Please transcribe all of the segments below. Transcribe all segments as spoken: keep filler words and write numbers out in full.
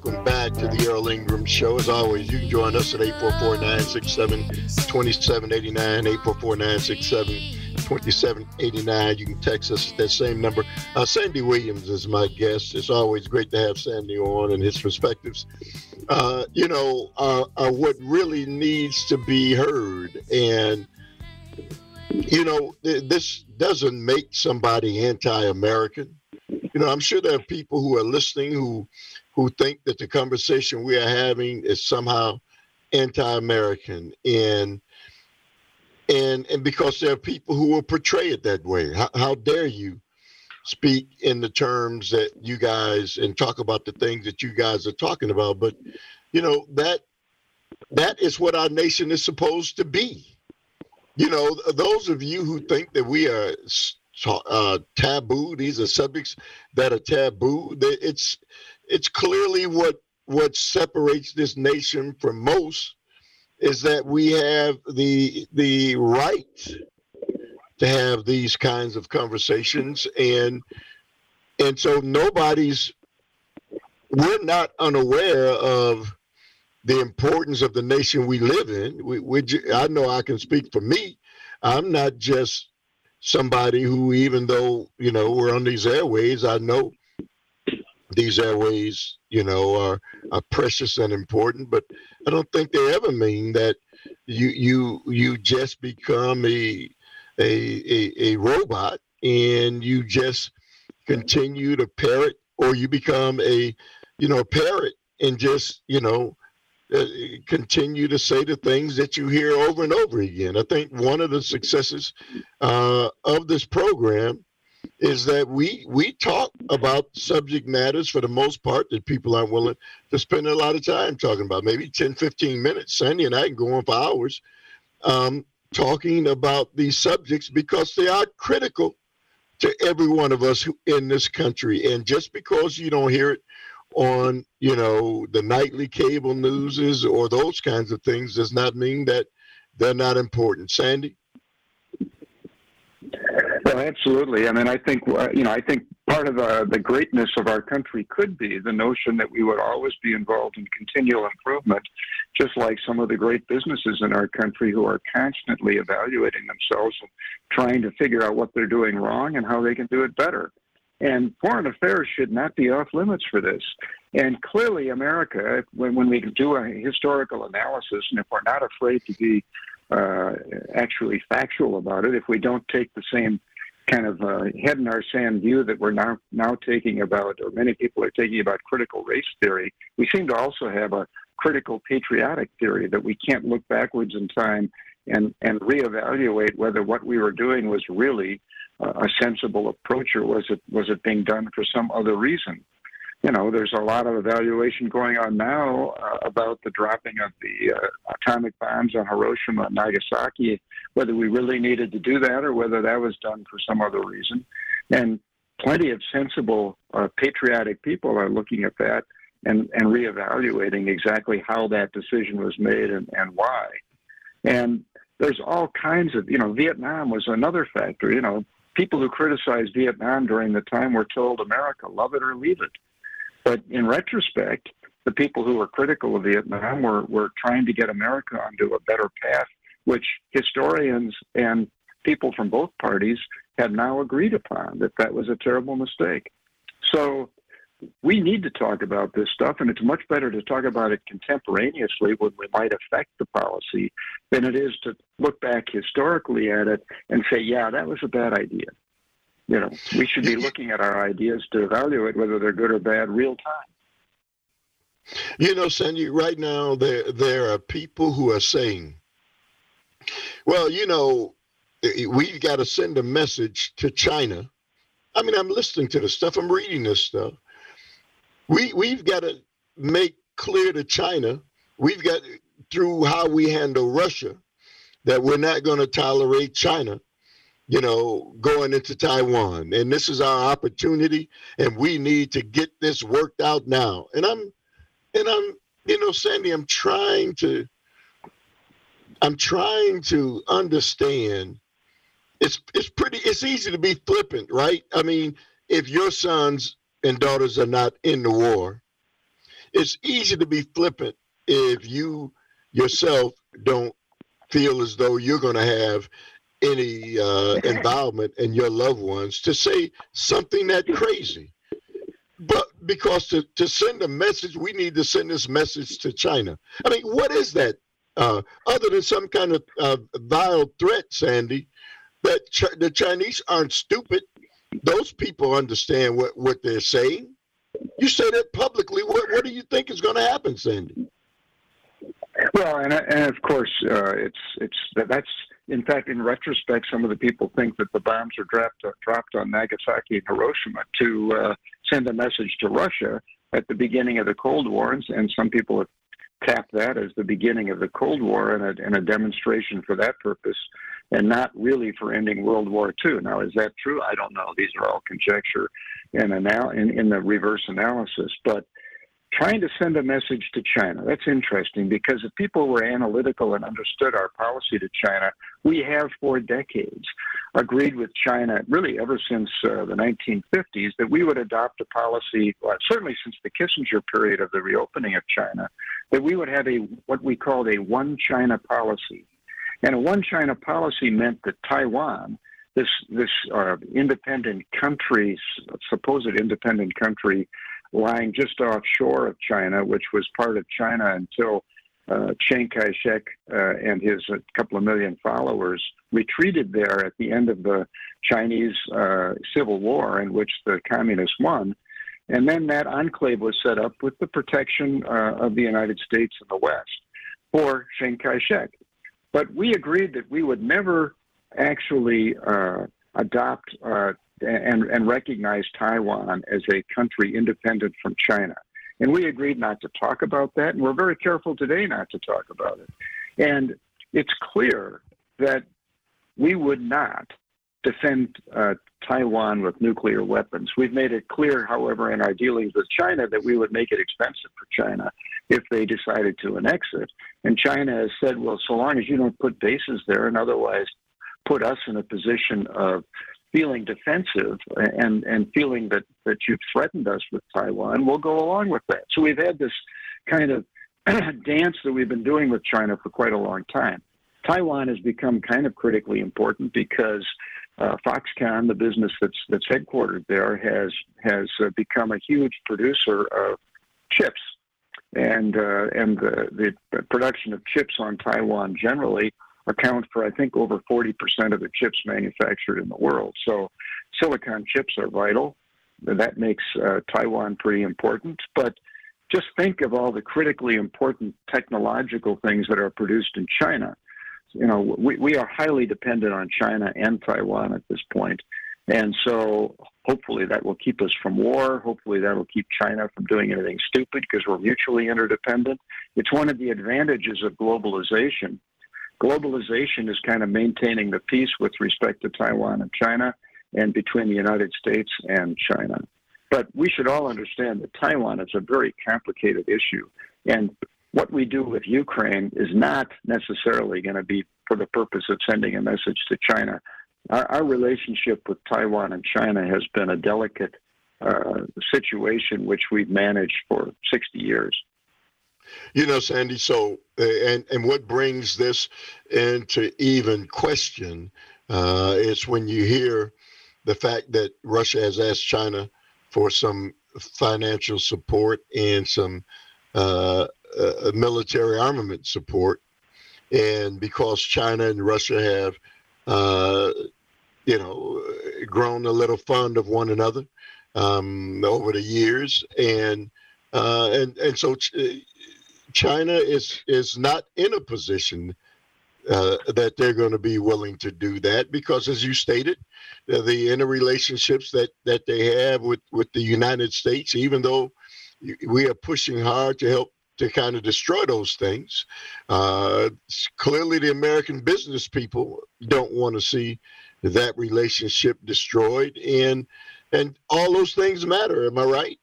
welcome back to the Earl Ingram Show. As always, you can join us at eight four four, nine six seven, two seven eight nine, eight four four, nine six seven, two seven eight nine. You can text us at that same number. Uh, Sandy Williams is my guest. It's always great to have Sandy on and his perspectives. Uh, you know, uh, uh, what really needs to be heard. And, you know, th- this doesn't make somebody anti-American. You know, I'm sure there are people who are listening who who think that the conversation we are having is somehow anti-American, and and and because there are people who will portray it that way. How, how dare you speak in the terms that you guys and talk about the things that you guys are talking about? But you know, that that is what our nation is supposed to be. You know, those of you who think that we are uh, taboo, these are subjects that are taboo. It's it's clearly what what separates this nation from most is that we have the the right to have these kinds of conversations, and and so nobody's we're not unaware of the importance of the nation we live in. We, we I know I can speak for me. I'm not just somebody who, even though, you know, we're on these airways, I know these airways, you know, are, are precious and important, but I don't think they ever mean that you you you just become a a a, a robot and you just continue to parrot, or you become a, you know, parrot and just, you know, uh, continue to say the things that you hear over and over again. I think one of the successes uh, of this program is that we we talk about subject matters for the most part that people aren't willing to spend a lot of time talking about, maybe ten, fifteen minutes. Sandy and I can go on for hours um, talking about these subjects because they are critical to every one of us who, in this country. And just because you don't hear it on, you know, the nightly cable newses or those kinds of things does not mean that they're not important. Sandy? Well, absolutely. I mean, I think, uh, you know, I think part of uh, the greatness of our country could be the notion that we would always be involved in continual improvement, just like some of the great businesses in our country who are constantly evaluating themselves and trying to figure out what they're doing wrong and how they can do it better. And foreign affairs should not be off limits for this. And clearly, America, when, when we do a historical analysis, and if we're not afraid to be uh, actually factual about it, if we don't take the same kind of uh, head in our sand view that we're now now taking about, or many people are taking about critical race theory, we seem to also have a critical patriotic theory that we can't look backwards in time and, and reevaluate whether what we were doing was really uh, a sensible approach, or was it was it being done for some other reason. You know, there's a lot of evaluation going on now uh, about the dropping of the uh, atomic bombs on Hiroshima and Nagasaki, whether we really needed to do that or whether that was done for some other reason. And plenty of sensible, uh, patriotic people are looking at that and, and reevaluating exactly how that decision was made and, and why. And there's all kinds of, you know, Vietnam was another factor. You know, people who criticized Vietnam during the time were told, America, love it or leave it. But in retrospect, the people who were critical of Vietnam were, were trying to get America onto a better path, which historians and people from both parties have now agreed upon, that that was a terrible mistake. So we need to talk about this stuff, and it's much better to talk about it contemporaneously when we might affect the policy than it is to look back historically at it and say, yeah, that was a bad idea. You know, we should be looking at our ideas to evaluate whether they're good or bad real time. You know, Sandy, right now there there are people who are saying, well, you know, we've got to send a message to China. I mean, I'm listening to the stuff, I'm reading this stuff. We we've got to make clear to China, we've got, through how we handle Russia, that we're not going to tolerate China, you know, going into Taiwan. And this is our opportunity, and we need to get this worked out now. And I'm, and I'm, you know, Sandy, I'm trying to, I'm trying to understand. It's, it's pretty, it's easy to be flippant, right? I mean, if your sons and daughters are not in the war, it's easy to be flippant if you yourself don't feel as though you're going to have any uh, involvement in your loved ones to say something that crazy. But because to, to send a message, we need to send this message to China. I mean, what is that? Uh, other than some kind of uh, vile threat, Sandy, that Ch- the Chinese aren't stupid. Those people understand what, what they're saying. You say that publicly. What, what do you think is going to happen, Sandy? Well, and, and of course, uh, it's it's that's in fact, in retrospect, some of the people think that the bombs are dropped dropped on Nagasaki and Hiroshima to uh, send a message to Russia at the beginning of the Cold War, and, and some people have tapped that as the beginning of the Cold War and a, and a demonstration for that purpose, and not really for ending World War Two. Now, is that true? I don't know. These are all conjecture and anal- in, in the reverse analysis, but trying to send a message to China, that's interesting, because if people were analytical and understood our policy to China, we have for decades agreed with China, really ever since uh, the nineteen fifties, that we would adopt a policy, well, certainly since the Kissinger period of the reopening of China, that we would have a what we called a one China policy. And a one China policy meant that Taiwan, this, this uh, independent country, supposed independent country, lying just offshore of China, which was part of China until uh, Chiang Kai-shek uh, and his a couple of million followers retreated there at the end of the Chinese uh, Civil War, in which the communists won. And then that enclave was set up with the protection uh, of the United States and the West for Chiang Kai-shek. But we agreed that we would never actually uh, adopt uh, and, and recognize Taiwan as a country independent from China. And we agreed not to talk about that, and we're very careful today not to talk about it. And it's clear that we would not defend uh, Taiwan with nuclear weapons. We've made it clear, however, in our dealings with China that we would make it expensive for China if they decided to annex it. And China has said, well, so long as you don't put bases there and otherwise put us in a position of feeling defensive and, and feeling that, that you've threatened us with Taiwan, we'll go along with that. So we've had this kind of dance that we've been doing with China for quite a long time. Taiwan has become kind of critically important because uh, Foxconn, the business that's that's headquartered there, has has uh, become a huge producer of chips, and uh, and the, the production of chips on Taiwan generally account for, I think, over forty percent of the chips manufactured in the world. So silicon chips are vital. That makes uh, Taiwan pretty important. But just think of all the critically important technological things that are produced in China. You know, we, we are highly dependent on China and Taiwan at this point. And so hopefully that will keep us from war. Hopefully that will keep China from doing anything stupid because we're mutually interdependent. It's one of the advantages of globalization. Globalization is kind of maintaining the peace with respect to Taiwan and China and between the United States and China. But we should all understand that Taiwan is a very complicated issue. And what we do with Ukraine is not necessarily going to be for the purpose of sending a message to China. Our, our relationship with Taiwan and China has been a delicate uh, situation which we've managed for sixty years. You know, Sandy, so, uh, and, and what brings this into even question uh, is when you hear the fact that Russia has asked China for some financial support and some uh, uh, military armament support. And because China and Russia have, uh, you know, grown a little fond of one another um, over the years. And, uh, and, and so ch- China is, is not in a position uh, that they're going to be willing to do that because, as you stated, uh, the interrelationships that, that they have with, with the United States, even though we are pushing hard to help to kind of destroy those things, uh, clearly the American business people don't want to see that relationship destroyed, and and all those things matter. Am I right?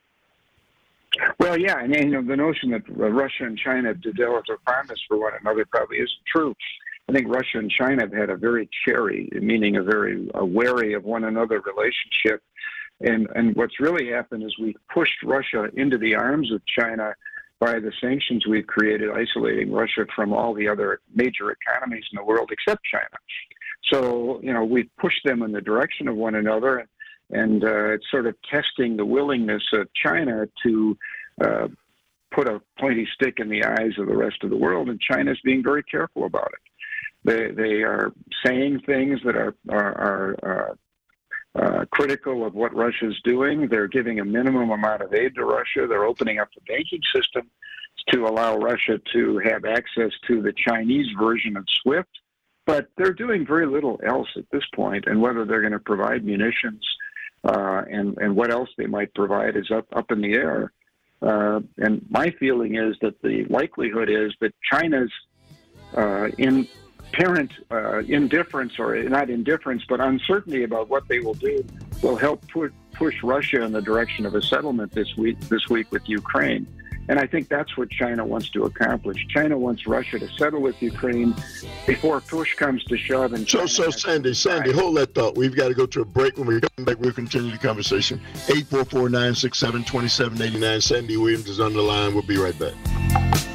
Well, yeah, and you know, the notion that Russia and China have developed a fondness for one another probably isn't true. I think Russia and China have had a very chary, meaning a very a wary of one another relationship And, and what's really happened is we've pushed Russia into the arms of China by the sanctions we've created, isolating Russia from all the other major economies in the world except China. So, you know, we've pushed them in the direction of one another, and uh, it's sort of testing the willingness of China to uh, put a pointy stick in the eyes of the rest of the world, and China's being very careful about it. They they are saying things that are are, are uh, uh, critical of what Russia's doing. They're giving a minimum amount of aid to Russia. They're opening up the banking system to allow Russia to have access to the Chinese version of SWIFT. But they're doing very little else at this point, and whether they're going to provide munitions uh, and, and what else they might provide is up, up in the air. Uh, and my feeling is that the likelihood is that China's uh, in apparent uh, indifference, or not indifference, but uncertainty about what they will do, will help push, push Russia in the direction of a settlement this week, this week with Ukraine. And I think that's what China wants to accomplish. China wants Russia to settle with Ukraine before push comes to shove. And so, so Sandy, Sandy, hold that thought. We've got to go to a break. When we come back, we'll continue the conversation. eight four four, nine six seven, two seven eight nine. Sandy Williams is on the line. We'll be right back.